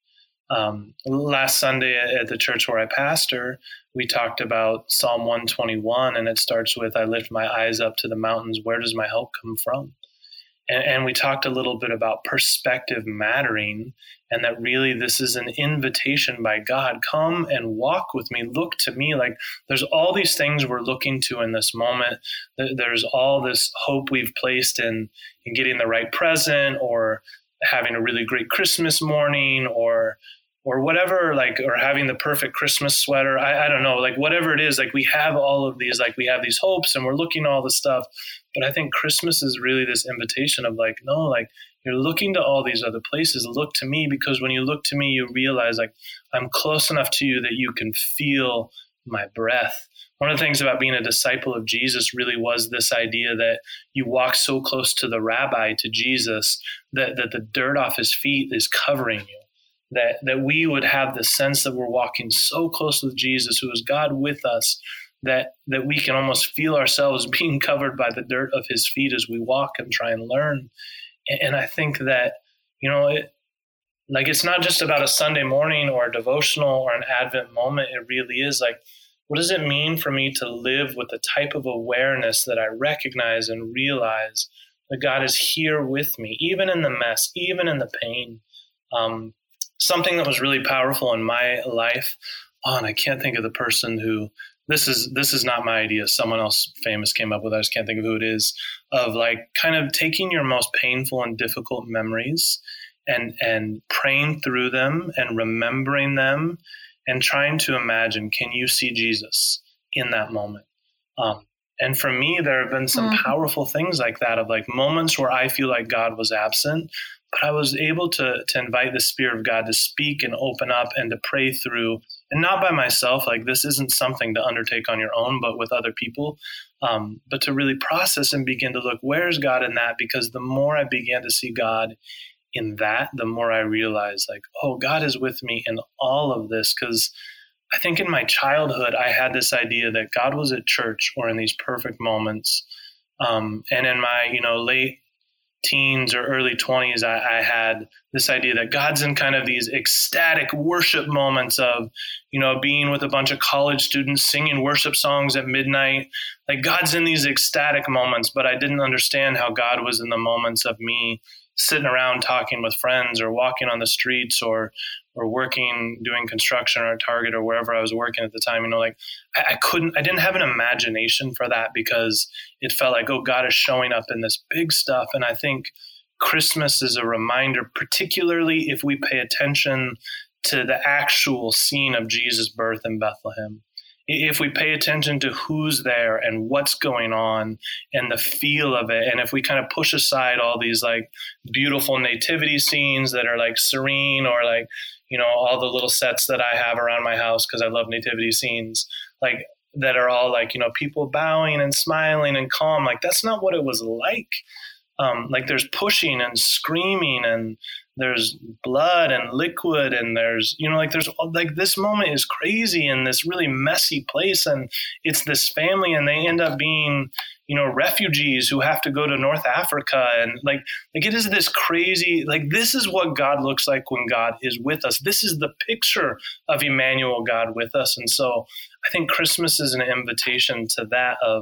Last Sunday at the church where I pastor, we talked about Psalm 121, and it starts with, I lift my eyes up to the mountains. Where does my help come from? And we talked a little bit about perspective mattering, and that really this is an invitation by God. Come and walk with me. Look to me. Like, there's all these things we're looking to in this moment. There's all this hope we've placed in getting the right present, or having a really great Christmas morning, or whatever, or having the perfect Christmas sweater. I don't know, whatever it is, we have all of these, we have these hopes, and we're looking at all this stuff. But I think Christmas is really this invitation of no, you're looking to all these other places. Look to me, because when you look to me, you realize I'm close enough to you that you can feel my breath. One of the things about being a disciple of Jesus really was this idea that you walk so close to the rabbi, to Jesus, that the dirt off his feet is covering you. That we would have the sense that we're walking so close with Jesus, who is God with us, that we can almost feel ourselves being covered by the dirt of his feet as we walk and try and learn. And I think that, it's not just about a Sunday morning or a devotional or an Advent moment. It really is what does it mean for me to live with the type of awareness that I recognize and realize that God is here with me, even in the mess, even in the pain. Something that was really powerful in my life, and I can't think of the person who, this is not my idea. Someone else famous came up with it. I just can't think of who it is, of kind of taking your most painful and difficult memories and praying through them and remembering them and trying to imagine, can you see Jesus in that moment? And for me, there have been some powerful things like that, of moments where I feel like God was absent, but I was able to invite the Spirit of God to speak and open up and to pray through, and not by myself. This isn't something to undertake on your own, but with other people, but to really process and begin to look, where's God in that? Because the more I began to see God in that, the more I realized God is with me in all of this. Because I think in my childhood, I had this idea that God was at church or in these perfect moments. And in my, late teens or early 20s, I had this idea that God's in kind of these ecstatic worship moments of, being with a bunch of college students singing worship songs at midnight. God's in these ecstatic moments, but I didn't understand how God was in the moments of me sitting around talking with friends, or walking on the streets, or working, doing construction or at Target or wherever I was working at the time. I didn't have an imagination for that, because it felt like, God is showing up in this big stuff. And I think Christmas is a reminder, particularly if we pay attention to the actual scene of Jesus' birth in Bethlehem. If we pay attention to who's there and what's going on and the feel of it, and if we kind of push aside all these like beautiful nativity scenes that are like serene, or like, all the little sets that I have around my house because I love nativity scenes, like that are all like, people bowing and smiling and calm, like that's not what it was like. Like there's pushing and screaming, and there's blood and liquid, and there's this moment is crazy in this really messy place, and it's this family, and they end up being refugees who have to go to North Africa, and like it is this crazy, like this is what God looks like when God is with us. This is the picture of Emmanuel, God with us. And so I think Christmas is an invitation to that, of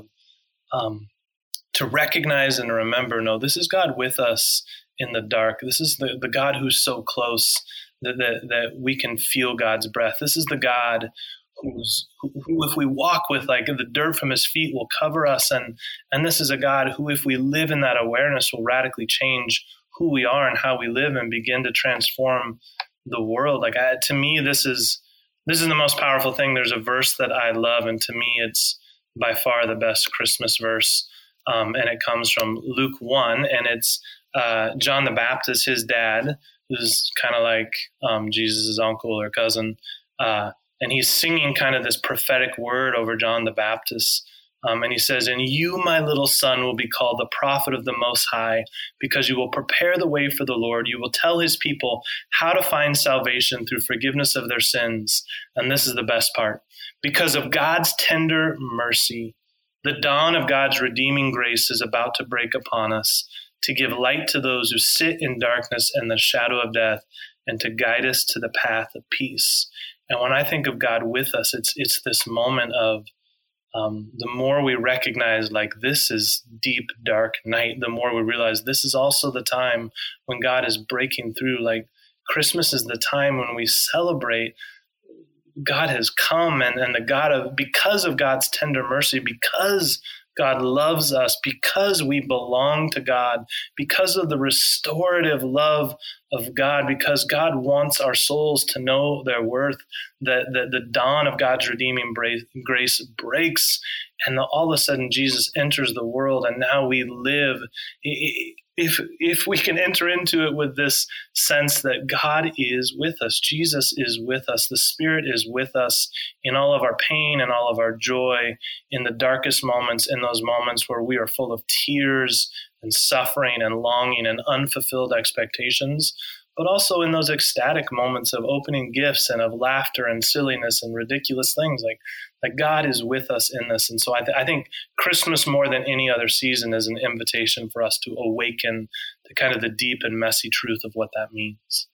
to recognize and remember, no, this is God with us in the dark. This is the God who's so close that we can feel God's breath. This is the God who, if we walk with like the dirt from his feet, will cover us. And this is a God who, if we live in that awareness, will radically change who we are and how we live and begin to transform the world. Like to me, this is the most powerful thing. There's a verse that I love, and to me, it's by far the best Christmas verse. And it comes from Luke 1, and it's John the Baptist, his dad, who's kind of like Jesus' uncle or cousin. And he's singing kind of this prophetic word over John the Baptist. And he says, "And you, my little son, will be called the prophet of the Most High, because you will prepare the way for the Lord. You will tell his people how to find salvation through forgiveness of their sins." And this is the best part. "Because of God's tender mercy, the dawn of God's redeeming grace is about to break upon us, to give light to those who sit in darkness and the shadow of death, and to guide us to the path of peace." And when I think of God with us, it's this moment of the more we recognize like this is deep, dark night, the more we realize this is also the time when God is breaking through. Like Christmas is the time when we celebrate God has come, and the God of, because of God's tender mercy, because God loves us, because we belong to God, because of the restorative love of God, because God wants our souls to know their worth, that the dawn of God's redeeming grace breaks, and all of a sudden Jesus enters the world, and now we live. If we can enter into it with this sense that God is with us, Jesus is with us, the Spirit is with us in all of our pain and all of our joy, in the darkest moments, in those moments where we are full of tears and suffering and longing and unfulfilled expectations, but also in those ecstatic moments of opening gifts and of laughter and silliness and ridiculous things. Like God is with us in this. And so I think Christmas, more than any other season, is an invitation for us to awaken to kind of the deep and messy truth of what that means.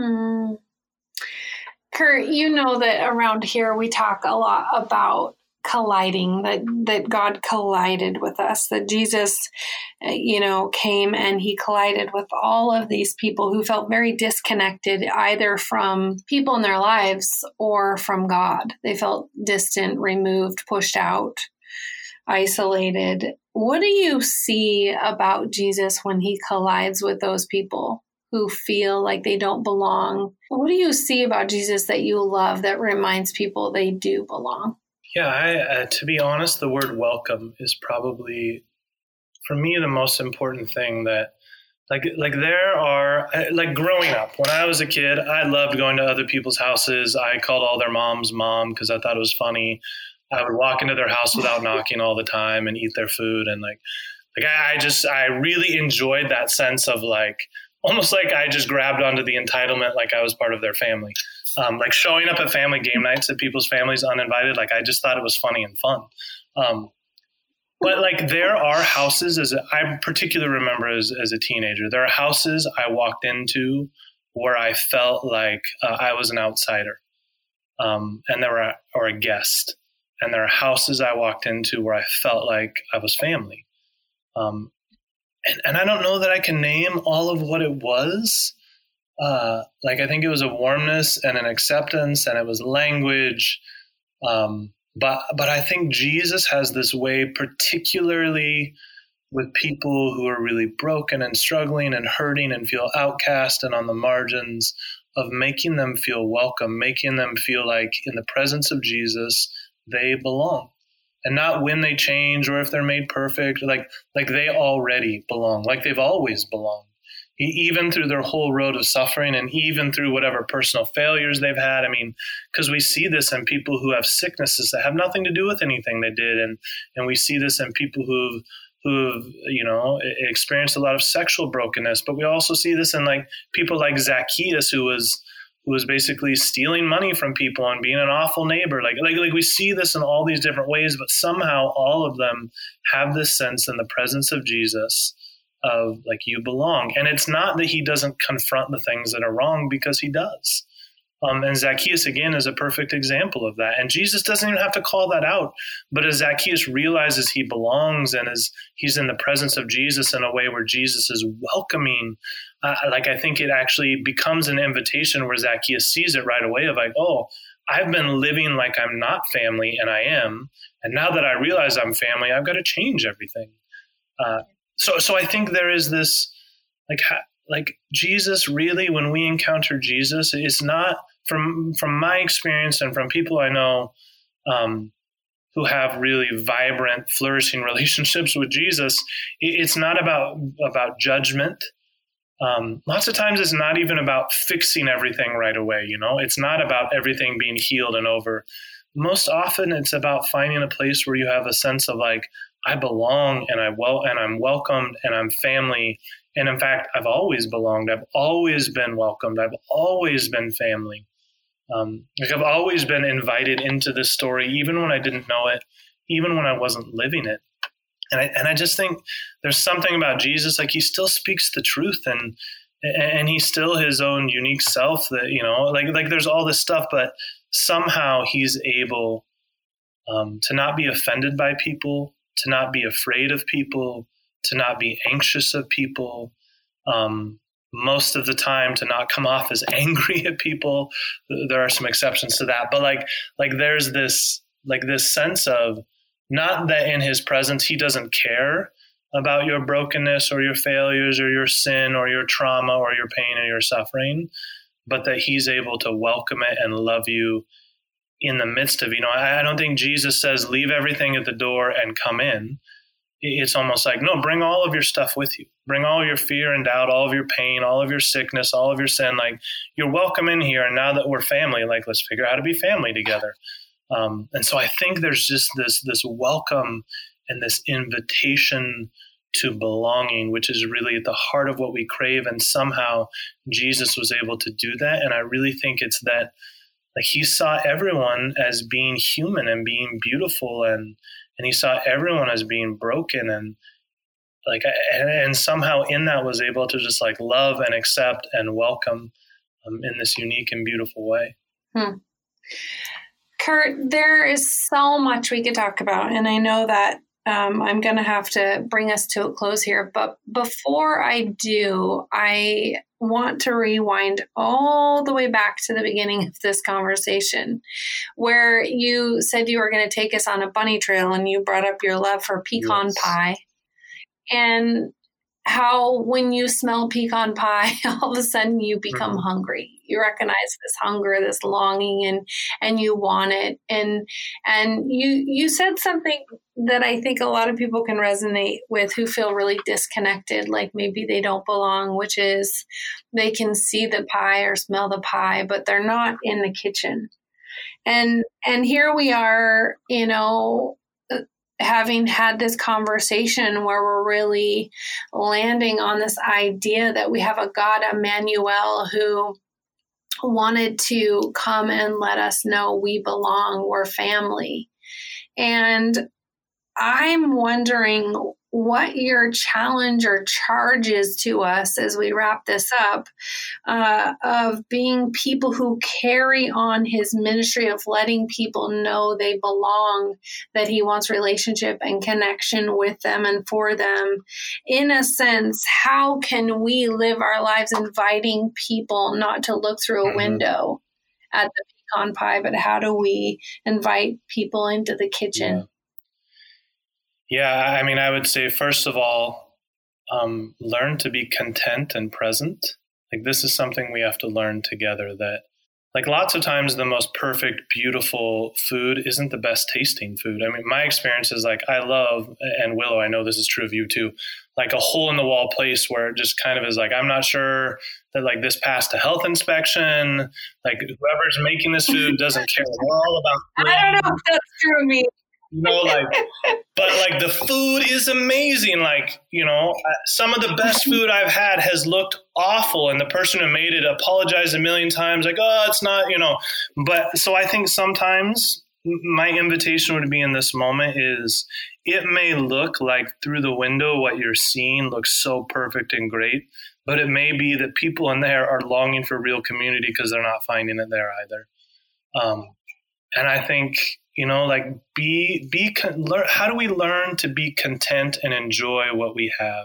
Kurt, you know that around here we talk a lot about colliding, that God collided with us, that Jesus, came and he collided with all of these people who felt very disconnected, either from people in their lives or from God. They felt distant, removed, pushed out, isolated. What do you see about Jesus when he collides with those people who feel like they don't belong? What do you see about Jesus that you love that reminds people they do belong? Yeah, to be honest, the word welcome is probably, for me, the most important thing. That like there are, like growing up, when I was a kid, I loved going to other people's houses. I called all their moms mom because I thought it was funny. I would walk into their house without knocking all the time and eat their food. And I really enjoyed that sense of like, almost like I just grabbed onto the entitlement, like I was part of their family. Like showing up at family game nights at people's families uninvited, like I just thought it was funny and fun. But like there are houses, I particularly remember as a teenager, there are houses I walked into where I felt like I was an outsider, or a guest. And there are houses I walked into where I felt like I was family. And I don't know that I can name all of what it was. I think it was a warmness and an acceptance, and it was language. But I think Jesus has this way, particularly with people who are really broken and struggling and hurting and feel outcast and on the margins, of making them feel welcome, making them feel like in the presence of Jesus, they belong. And not when they change or if they're made perfect, like they already belong, like they've always belonged. Even through their whole road of suffering and even through whatever personal failures they've had. I mean, because we see this in people who have sicknesses that have nothing to do with anything they did. And we see this in people who've experienced a lot of sexual brokenness. But we also see this in like people like Zacchaeus, who was basically stealing money from people and being an awful neighbor. Like we see this in all these different ways, but somehow all of them have this sense in the presence of Jesus of like, you belong. And it's not that he doesn't confront the things that are wrong, because he does. And Zacchaeus, again, is a perfect example of that. And Jesus doesn't even have to call that out. But as Zacchaeus realizes he belongs and as he's in the presence of Jesus in a way where Jesus is welcoming, I think it actually becomes an invitation where Zacchaeus sees it right away of like, oh, I've been living like I'm not family and I am. And now that I realize I'm family, I've got to change everything. So I think there is this, like Jesus really, when we encounter Jesus, it's not, from my experience and from people I know who have really vibrant, flourishing relationships with Jesus, it's not about judgment. Lots of times it's not even about fixing everything right away. It's not about everything being healed and over. Most often it's about finding a place where you have a sense of like, I belong and I'm welcomed and I'm family. And in fact, I've always belonged. I've always been welcomed. I've always been family. I've always been invited into this story, even when I didn't know it, even when I wasn't living it. And I just think there's something about Jesus, like he still speaks the truth and he's still his own unique self that, like there's all this stuff, but somehow he's able to not be offended by people, to not be afraid of people, to not be anxious of people, most of the time to not come off as angry at people. There are some exceptions to that, but like there's this sense of not that in his presence he doesn't care about your brokenness or your failures or your sin or your trauma or your pain or your suffering, but that he's able to welcome it and love you in the midst of, I don't think Jesus says, leave everything at the door and come in. It's almost like, no, bring all of your stuff with you. Bring all your fear and doubt, all of your pain, all of your sickness, all of your sin. Like, you're welcome in here. And now that we're family, like, let's figure out how to be family together. And so I think there's just this welcome and this invitation to belonging, which is really at the heart of what we crave. And somehow Jesus was able to do that. And I really think it's that, like, he saw everyone as being human and being beautiful, and he saw everyone as being broken, and and somehow in that was able to just like love and accept and welcome in this unique and beautiful way. Kurt, there is so much we could talk about, and I know that I'm going to have to bring us to a close here. But before I do, I want to rewind all the way back to the beginning of this conversation, where you said you were going to take us on a bunny trail, and you brought up your love for pecan pie, and how when you smell pecan pie, all of a sudden you become hungry. You recognize this hunger, this longing, and you want it. And you said something that I think a lot of people can resonate with who feel really disconnected, like maybe they don't belong, which is they can see the pie or smell the pie, but they're not in the kitchen. And here we are, having had this conversation where we're really landing on this idea that we have a God, Emmanuel, who wanted to come and let us know we belong, we're family. And I'm wondering what your challenge or charge is to us as we wrap this up, of being people who carry on his ministry of letting people know they belong, that he wants relationship and connection with them and for them. In a sense, how can we live our lives inviting people not to look through a window at the pecan pie, but how do we invite people into the kitchen? Yeah, I mean, I would say, first of all, learn to be content and present. Like, this is something we have to learn together, that like lots of times the most perfect, beautiful food isn't the best tasting food. I mean, my experience is like, I love, and Willow, I know this is true of you too, like a hole in the wall place where it just kind of is like, I'm not sure that like this passed a health inspection. Like whoever's making this food doesn't care at all about food. I don't know if that's true of me. You know, like, but like the food is amazing. Like, you know, some of the best food I've had has looked awful, and the person who made it apologized a million times, like, oh, it's not, you know. But so I think sometimes my invitation would be in this moment is, it may look like through the window what you're seeing looks so perfect and great, but it may be that people in there are longing for real community because they're not finding it there either. And I think, you know, like how do we learn to be content and enjoy what we have?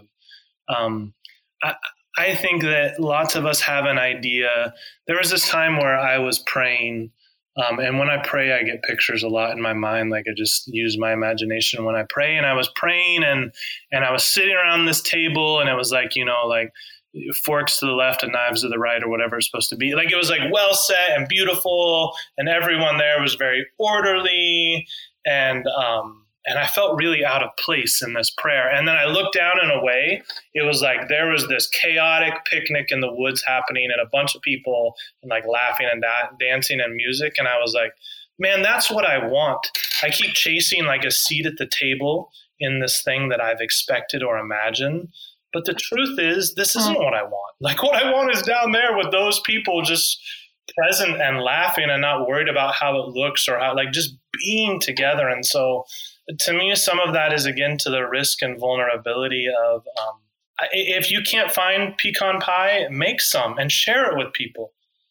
I think that lots of us have an idea. There was this time where I was praying, and when I pray, I get pictures a lot in my mind. Like I just use my imagination when I pray. And I was praying, and I was sitting around this table, and it was like, you know, like forks to the left and knives to the right, or whatever it's supposed to be. Like it was like well set and beautiful, and everyone there was very orderly, and I felt really out of place in this prayer. And then I looked down, in a way, it was like there was this chaotic picnic in the woods happening, and a bunch of people and like laughing and dancing and music. And I was like, man, that's what I want. I keep chasing like a seat at the table in this thing that I've expected or imagined. But the truth is, this isn't what I want. Like what I want is down there with those people just present and laughing and not worried about how it looks or how, like, just being together. And so to me, some of that is, again, to the risk and vulnerability of, if you can't find pecan pie, make some and share it with people.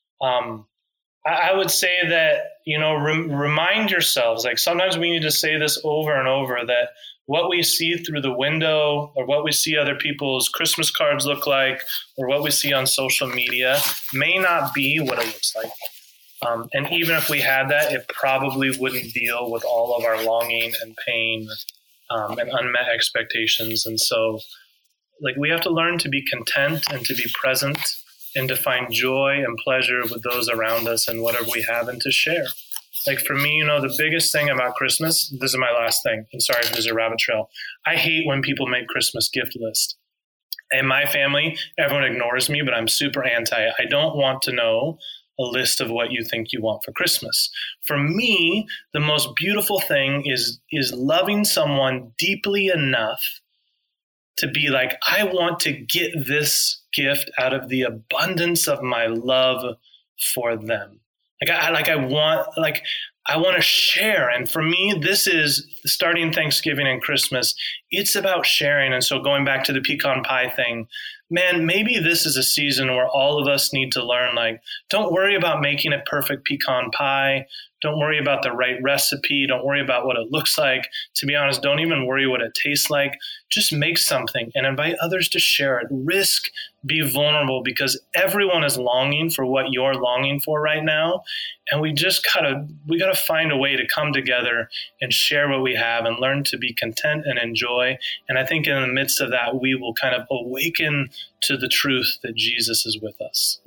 I would say that, you know, remind yourselves, like sometimes we need to say this over and over, that what we see through the window, or what we see other people's Christmas cards look like, or what we see on social media may not be what it looks like. And even if we had that, it probably wouldn't deal with all of our longing and pain and unmet expectations. And so, like, we have to learn to be content and to be present and to find joy and pleasure with those around us and whatever we have, and to share. Like for me, you know, the biggest thing about Christmas, this is my last thing, and sorry if there's a rabbit trail. I hate when people make Christmas gift lists. In my family, everyone ignores me, but I'm super anti. I don't want to know a list of what you think you want for Christmas. For me, the most beautiful thing is loving someone deeply enough to be like, I want to get this gift out of the abundance of my love for them. I want to share. And for me, this is starting Thanksgiving and Christmas. It's about sharing. And so going back to the pecan pie thing, man, maybe this is a season where all of us need to learn, like, don't worry about making a perfect pecan pie. Don't worry about the right recipe. Don't worry about what it looks like. To be honest, don't even worry what it tastes like. Just make something and invite others to share it. Risk, be vulnerable, because everyone is longing for what you're longing for right now. And we gotta find a way to come together and share what we have and learn to be content and enjoy. And I think in the midst of that, we will kind of awaken to the truth that Jesus is with us.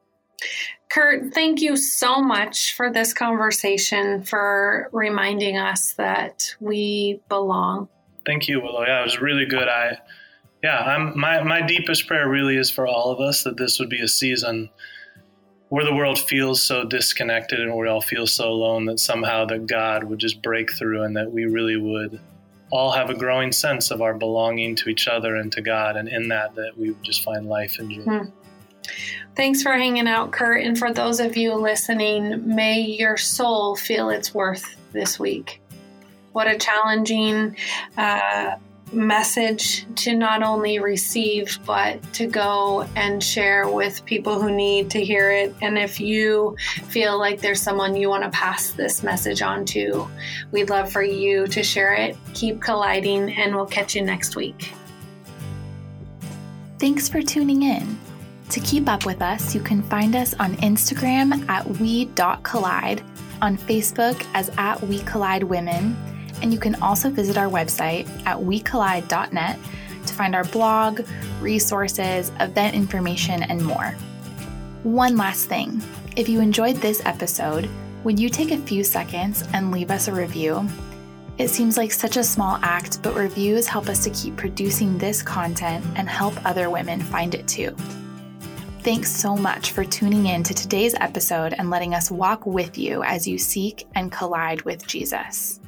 Kurt, thank you so much for this conversation, for reminding us that we belong. Thank you, Willow. Yeah, it was really good. My deepest prayer really is for all of us, that this would be a season where the world feels so disconnected and we all feel so alone, that somehow that God would just break through, and that we really would all have a growing sense of our belonging to each other and to God. And in that we would just find life and joy. Thanks for hanging out, Kurt. And for those of you listening, may your soul feel its worth this week. What a challenging message to not only receive, but to go and share with people who need to hear it. And if you feel like there's someone you want to pass this message on to, we'd love for you to share it. Keep colliding, and we'll catch you next week. Thanks for tuning in. To keep up with us, you can find us on Instagram at we.collide, on Facebook as at We Collide Women, and you can also visit our website at wecollide.net to find our blog, resources, event information, and more. One last thing. If you enjoyed this episode, would you take a few seconds and leave us a review? It seems like such a small act, but reviews help us to keep producing this content and help other women find it too. Thanks so much for tuning in to today's episode and letting us walk with you as you seek and collide with Jesus.